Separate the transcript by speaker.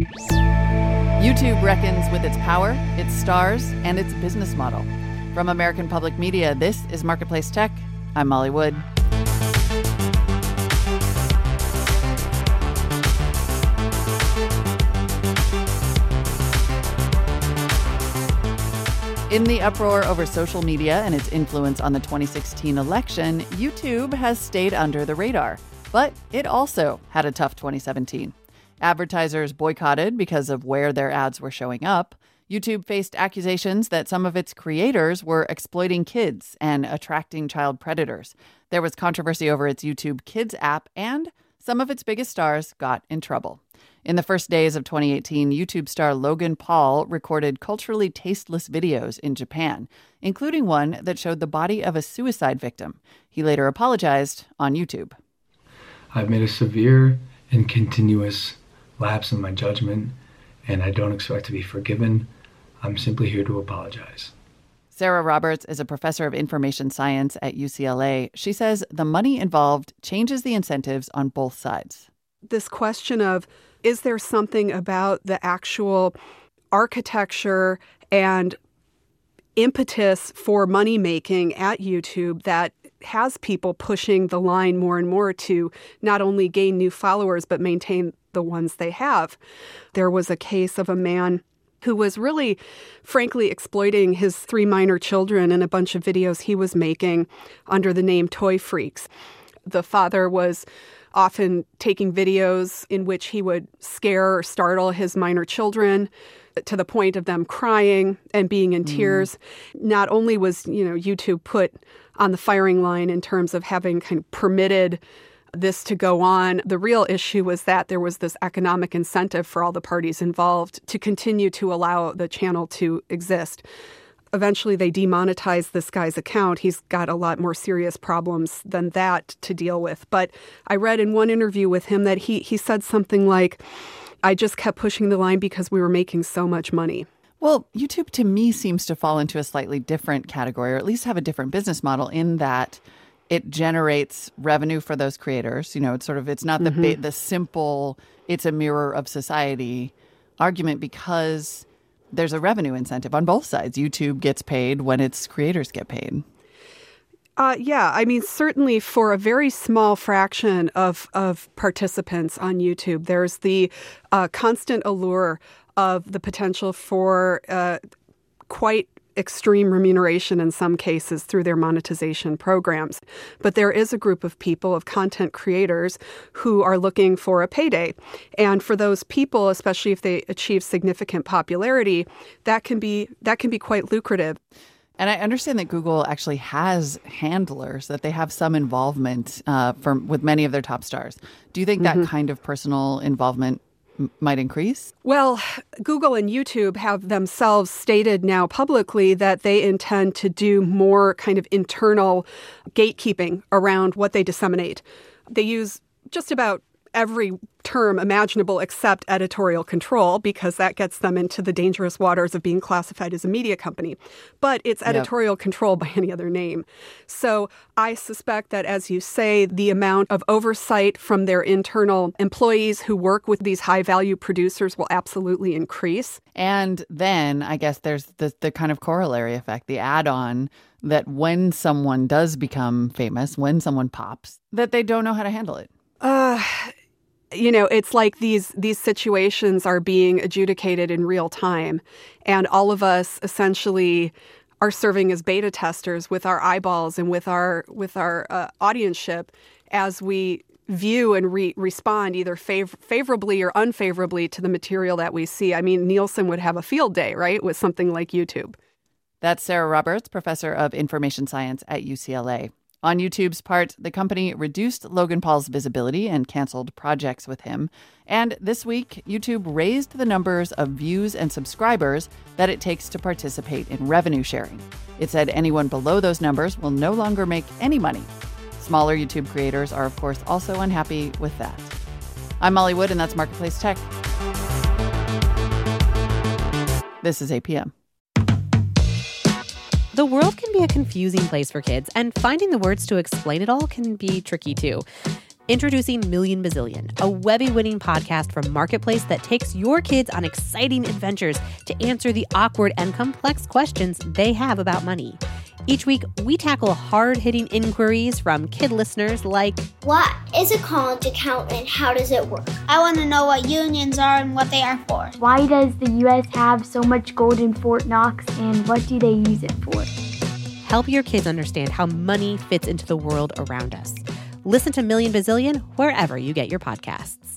Speaker 1: YouTube reckons with its power, its stars, and its business model. From American Public Media, this is Marketplace Tech. I'm Molly Wood. In the uproar over social media and its influence on the 2016 election, YouTube has stayed under the radar. But it also had a tough 2017. Advertisers boycotted because of where their ads were showing up. YouTube faced accusations that some of its creators were exploiting kids and attracting child predators. There was controversy over its YouTube Kids app, and some of its biggest stars got in trouble. In the first days of 2018, YouTube star Logan Paul recorded culturally tasteless videos in Japan, including one that showed the body of a suicide victim. He later apologized on YouTube.
Speaker 2: I've made a severe and continuous lapse in my judgment, and I don't expect to be forgiven. I'm simply here to apologize.
Speaker 1: Sarah Roberts is a professor of information science at UCLA. She says the money involved changes the incentives on both sides.
Speaker 3: This question of, is there something about the actual architecture and impetus for money making at YouTube that has people pushing the line more and more to not only gain new followers, but maintain the ones they have? There was a case of a man who was really, frankly, exploiting his 3 minor children in a bunch of videos he was making under the name Toy Freaks. The father was often taking videos in which he would scare or startle his minor children to the point of them crying and being in tears. Not only was, YouTube put on the firing line in terms of having kind of permitted this to go on, the real issue was that there was this economic incentive for all the parties involved to continue to allow the channel to exist. Eventually, they demonetized this guy's account. He's got a lot more serious problems than that to deal with. But I read in one interview with him that he said something like, I just kept pushing the line because we were making so much money.
Speaker 1: Well, YouTube to me seems to fall into a slightly different category, or at least have a different business model in that it generates revenue for those creators. It's not the simple, it's a mirror of society argument, because there's a revenue incentive on both sides. YouTube gets paid when its creators get paid. Certainly for a very small fraction of participants on YouTube, there's the constant allure of the potential for quite extreme remuneration in some cases through their monetization programs. But there is a group of people, of content creators, who are looking for a payday. And for those people, especially if they achieve significant popularity, that can be quite lucrative. And I understand that Google actually has handlers, that they have some involvement with many of their top stars. Do you think that kind of personal involvement might increase?
Speaker 3: Well, Google and YouTube have themselves stated now publicly that they intend to do more kind of internal gatekeeping around what they disseminate. They use just about every term imaginable except editorial control, because that gets them into the dangerous waters of being classified as a media company. But it's editorial control by any other name. So I suspect that, as you say, the amount of oversight from their internal employees who work with these high-value producers will absolutely increase.
Speaker 1: And then I guess there's the kind of corollary effect, the add-on, that when someone does become famous, when someone pops, that they don't know how to handle it.
Speaker 3: It's like these situations are being adjudicated in real time, and all of us essentially are serving as beta testers with our eyeballs and with our audienceship as we view and respond either favorably or unfavorably to the material that we see. I mean, Nielsen would have a field day, right, with something like YouTube.
Speaker 1: That's Sarah Roberts, professor of information science at UCLA. On YouTube's part, the company reduced Logan Paul's visibility and canceled projects with him. And this week, YouTube raised the numbers of views and subscribers that it takes to participate in revenue sharing. It said anyone below those numbers will no longer make any money. Smaller YouTube creators are, of course, also unhappy with that. I'm Molly Wood, and that's Marketplace Tech. This is APM.
Speaker 4: The world can be a confusing place for kids, and finding the words to explain it all can be tricky too. Introducing Million Bazillion, a Webby-winning podcast from Marketplace that takes your kids on exciting adventures to answer the awkward and complex questions they have about money. Each week, we tackle hard-hitting inquiries from kid listeners like,
Speaker 5: what is a college account and how does it work?
Speaker 6: I want to know what unions are and what they are for.
Speaker 7: Why does the U.S. have so much gold in Fort Knox and what do they use it for?
Speaker 4: Help your kids understand how money fits into the world around us. Listen to Million Bazillion wherever you get your podcasts.